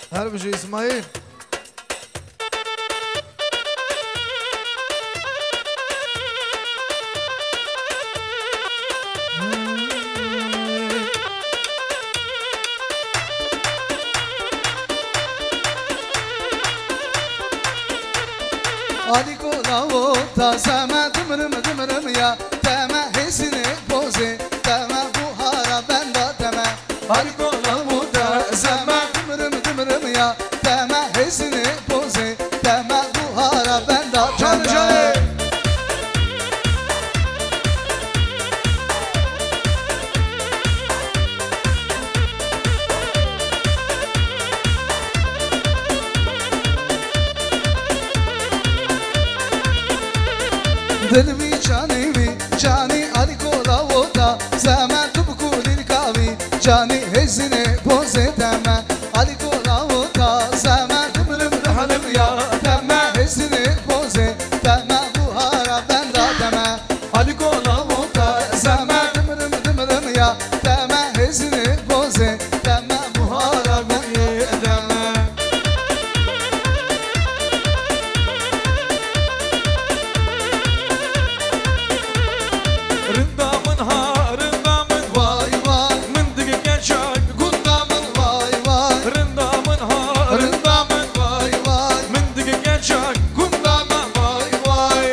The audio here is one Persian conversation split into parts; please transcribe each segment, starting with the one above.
Her bir şey İsmail. Aliko lavo ta sama dımırım dımırım ya Deme hesini boze Deme buhara benda deme Aliko lavo ta sama dımırım dımırım ya Deme hesini boze Deme buhara benda deme Dilvi cani aliko lavoda Zaman tubku dil kavi Cani hezine boze deme Aliko lavoda Zaman dımırım dımırım ya Deme hezine boze Deme buhara benda deme Aliko lavoda Zaman dımırım dımırım ya Deme hezine boze Deme buhara benda deme Rındamın ha rındamın Vay vay Mındık geçer Gundamın vay vay Rındamın ha rındamın Vay vay Mındık geçer Gundamın vay vay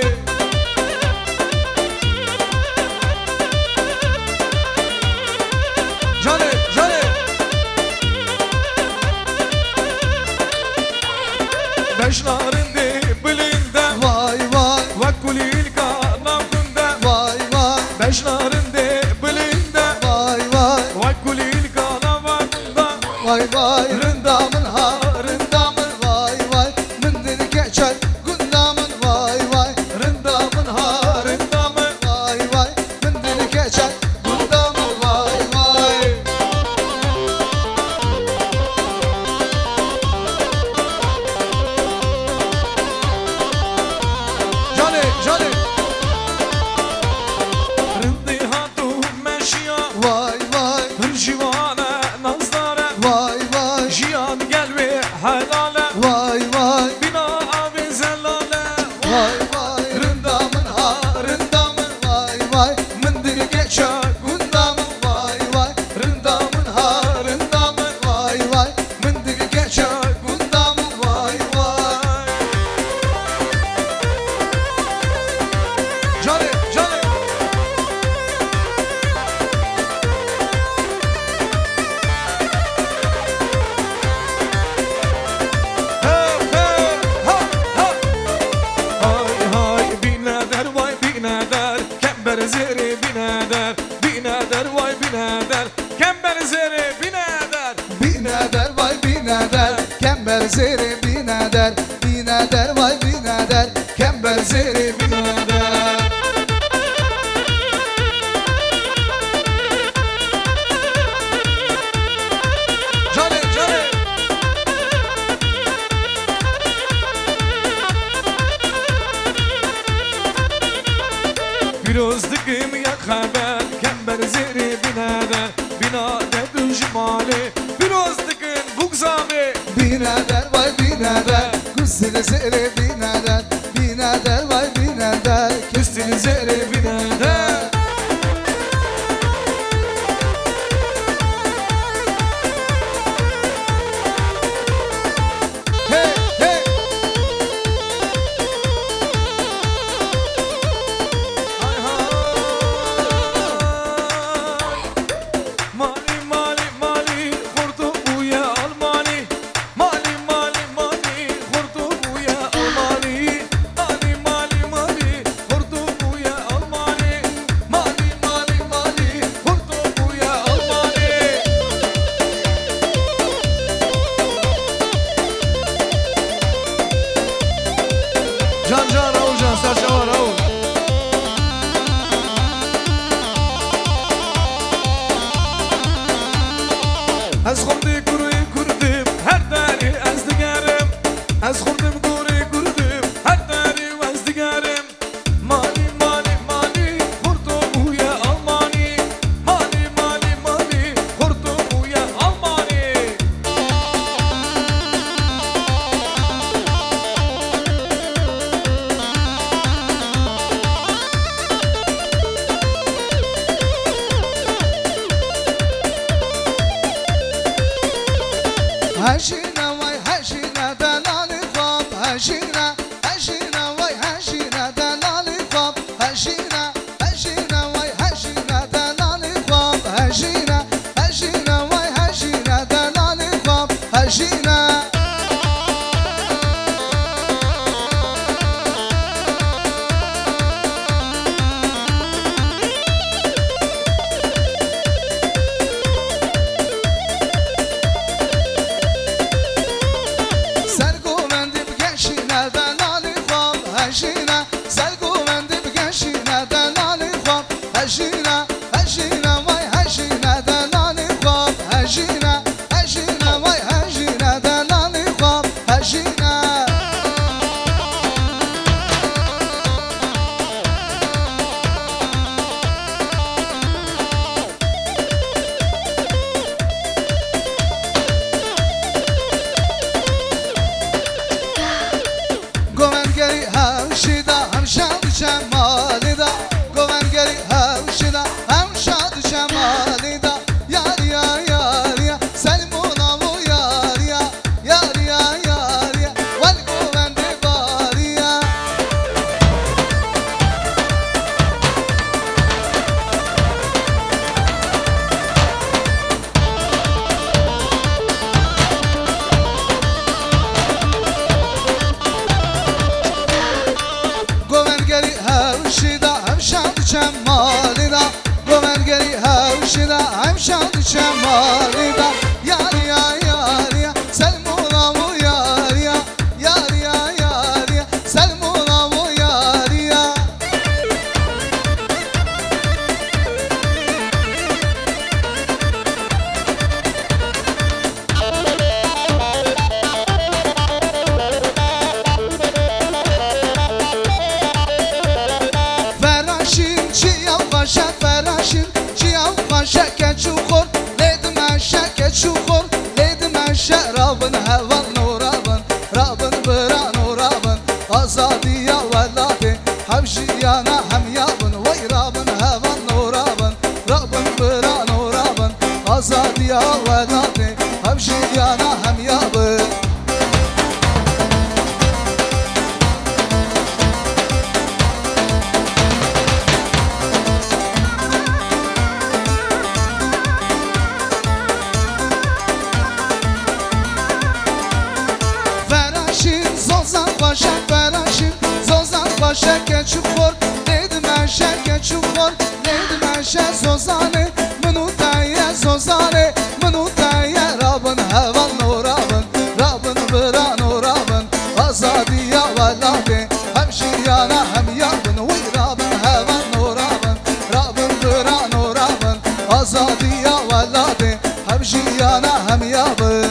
Cane cane Beşlerin dibilinde Vay vay Vakkulil kanavında vay vay Beşlerin dibilinde vay vay Vakkulil kanavında vay vay Rındamın ha rındamın vay vay Mındır geçer gundamın vay vay Rındamın ha Rındamın vay vay Mındır geçer gundamın vay vay Cane cane Rındı hatu meşya Vay vay Hırcivane nazlara vay vay Jiyan gel ve helale vay vay Bina abi zellale vay vay Rındamın ha rındamın vay vay Mındır geçer gundamın vay vay Rındamın ha rındamın vay vay Mındır geçer gundamın vay vay Cane cane Hey hey ha ha Hay hay binader vay binader Kember zeri binader Binader vay binader Kember zeri binader Binader vay binader Kember zeri binader Binader vay binader Kember zeri binader Cane cane Firozdıkım ya haber Kember zeri binader Binader düşmali Firozdıkın bugzami Binader vay binader Kustini zeri binader Binader vay binader Üstünü zeri binader Hey hey Hay hay Mali mali mali Kurtu buya almani Mali mali mali Kurtu buya almani Mali mali mali Kurtu buya almani Mali mali mali Kurtu buya almani Can can Raul can serçe var Raul. از خوردی گروی کردیم هر داری از دیگرم از خوردم گوری کردیم هر داری از دیگرم مالی مالی مالی خورتو بوی آلمانی مالی مالی مالی خورتو بوی آلمانی هشینه وای هشینه دلال خواب هشینه هشینه وای هشینه دلال خواب هشینه هشینه وای هشینه دلال خواب هشینه هشینه وای هشینه دلال خواب هشینه هشینه هشینه وای هشینه دلال خواب هشینه هشینه وای هشینه دلال خواب هشینه گوهرگری هوشیده هم شاد جمالی دا گوهرگری هوشیده هم شاد جمالی دا یاریا یاریا سلمونا و یاریا یاریا یاریا ول گوهند باریا گوهرگری هوشیده هم شاد جمالی دا گوهرگری هوشیده هم شاد جمالی دا یاریا یاریا سلمونا و یاریا یاریا یاریا سلمونا و یاریا فراشین چیام باشه فراشین چیام باشه که چوخور لید مشه که چوخور لید مشه رابن هوان و رابن بران و رابن آزادی یا ولاده حوشیانا هم یابن وی رابن هوان و رابن بران و رابن آزادی یا ولاده حوشیانا هم یابن باشه فراشین زوزان باشه که چوخور لید مشه که چوخور لید مشه زوزانه منو تایه زوزانه منو تایه رابن هوان و رابن بران و رابن آزادی یا ولاده همشیانا هم یابن وی رابن هوان و رابن بران و رابن آزادی یا ولاده همشیانا هم یابن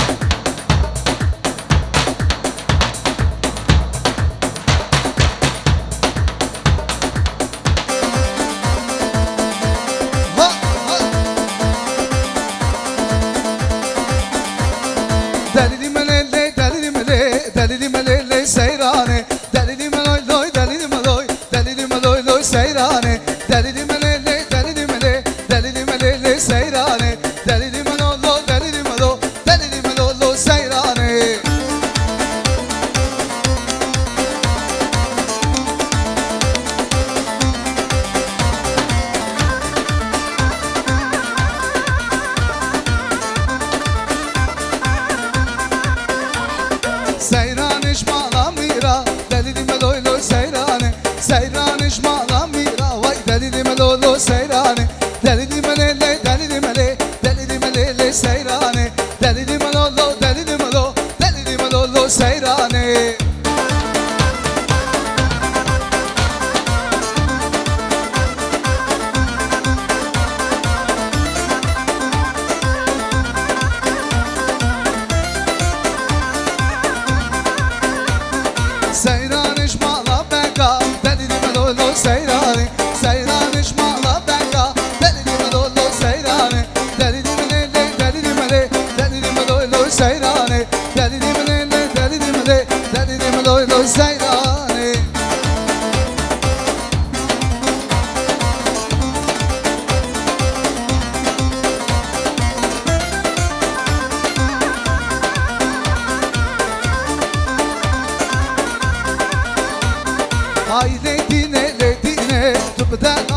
دلیلی مللی دلیلی ملی دلیلی مللی سیرانه دلیلی ملوی لوی دلیلی ملوی دلیلی ملوی لوی سیرانه دلیلی مللی دلیلی ملی دلیلی مللی سیرانه دلیلی ملو لو دلیلی ملو دلیلی ملو لو سیرانه سیرانش مالا میرا دلیلی ملوی لو سیرانه سیرانش مالا میرا وای دلیلی ملو لو سیرانه دلیلی مللی دلیلی ملی دلیلی مللی سیرانه دلیلی ملو لو دلیلی ملو لو سیرانه سیرانش مالا بگا دلیلی ملو لو سیرانه سیرانش مالا بگا دلیلی ملو لو سیرانه دلیلی ملی دلیلی ملی دلیلی ملو لو بده